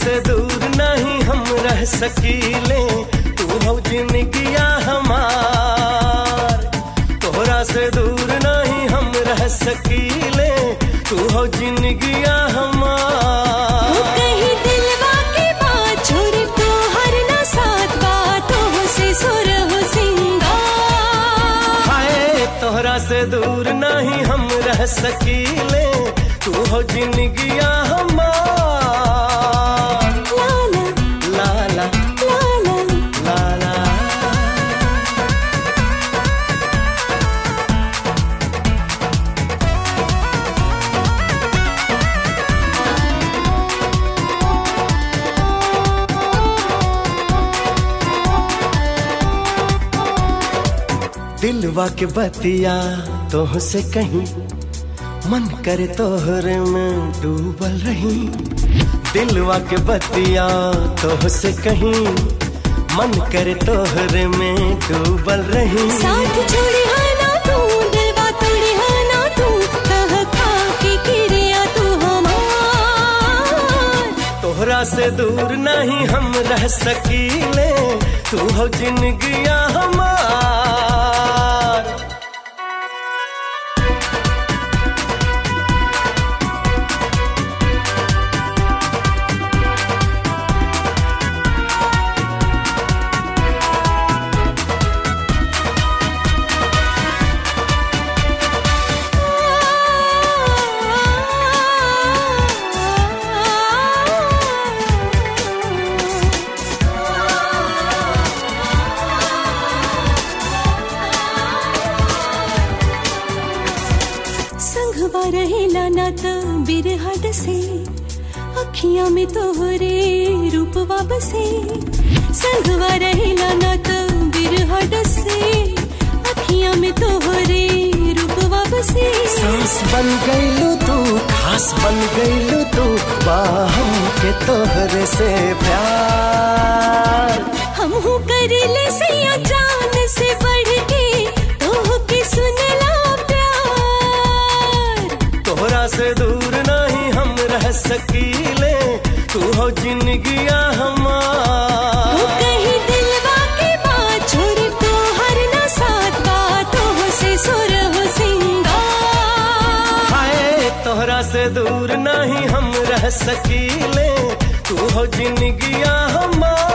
से दूर नहीं हम रह सकीले, तू हो जिंदगिया हमार। तोहरा से दूर नहीं हम रह सकीले, तू हो जिंदगिया हमार। कहीं दिलवा की बात छोड़ी तो हर ना साथ बातों से सुर हो सिंगार। हाय तोहरा से दूर नहीं हम रह सकीले, तू हो जिंदगिया हमार। दिलवा के बतिया तोह से कहीं, मन करे तोहरे में डूबल रही। दिलवा के बतिया तोह से कहीं, मन करे तोहरे में डूबल रही। साथ छोड़ी है ना तू, दिलवा तोड़ी है ना तू, कह खा के किरिया तू हमार। तोहरा से दूर नहीं हम रह सकीले, तू हो जिंदगिया हमार। संगवा रहेला ना त बिरहा डसे, अखियां में तोहरे रूपवा बसे। संगवा रहेला ना त बिरहा डसे, अखियां में तोहरे रूपवा बसे। सांस बन गईलू तू, खास बन गईलू तू, बाहम के तोहरे से प्यार। हम हो कर ले से या जान से बढ़ के, तोह के सुनला प्यार। तोहरा से दूर नहीं हम रह सकीले, तू हो जिंदगिया हमार। कहीं दिलवा की बात छोड़ी तो हर ना साथ बातों से सुर हो सिंगार। हाय तोहरा से दूर नहीं हम रह सकीले, तू हो जिंदगिया हमार।